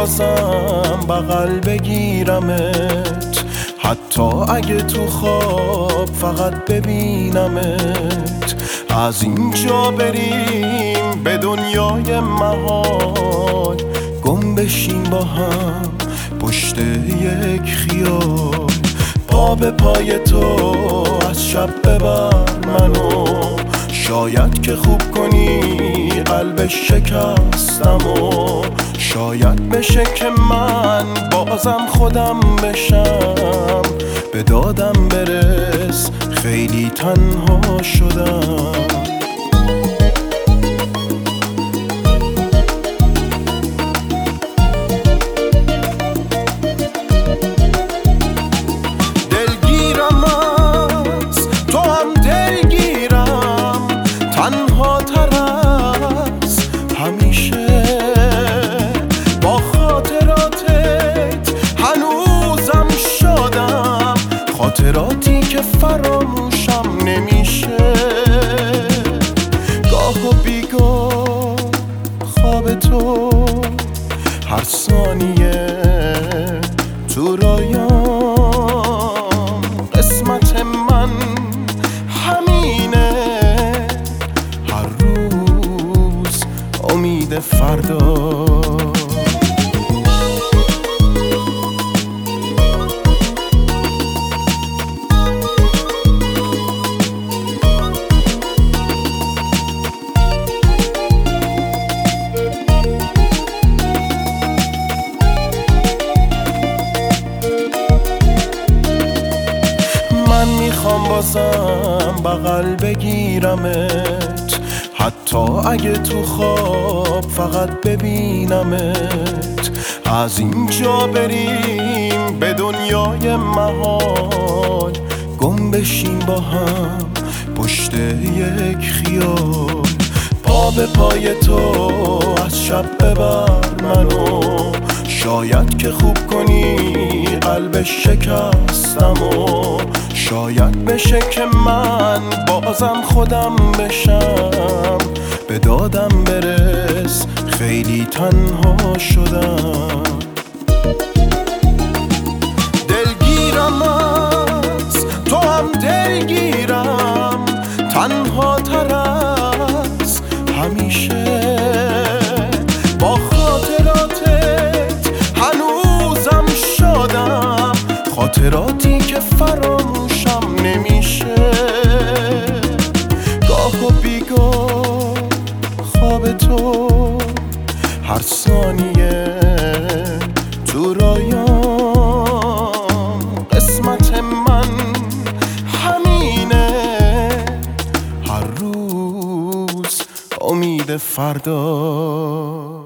بازم بغل بگیرمت، حتی اگه تو خواب فقط ببینمت. از اینجا بریم به دنیای محال، گم بشیم با هم پشت یک خیال. پا به پای تو از شب ببر منو، شاید که خوب کنی قلب شکستم و شاید بشه که من بازم خودم بشم. به دادم برس خیلی تنها شدم. دلگیرم از تو هم دلگیرم، تنها تر از همیشه. با خاطراتت هنوزم شادم، خاطراتی که فراموشم نمیشه. گاه و بیگاه خواب تو هر ثانیه تو رویام. قسمت من همینه، هر روز امید فردا. من میخوام بازم بغل بگیرمت، حتی اگه تو خواب فقط ببینمت. از اینجا بریم به دنیای محال، گم بشیم با هم پشت یک خیال. پا به پای تو از شب ببر منو، شاید که خوب کنی قلب شکستم و شاید بشه که من بازم خودم بشم. به دادم برس خیلی تنها شدم. دلگیرم از تو هم دلگیرم، تنها تر از همیشه. با خاطراتت هنوزم شادم، خاطراتی که فراموشم نمیشه. گاه و بیگاه خواب تو هر ثانیه تو رویام. قسمت من همینه، هر روز امید فردا.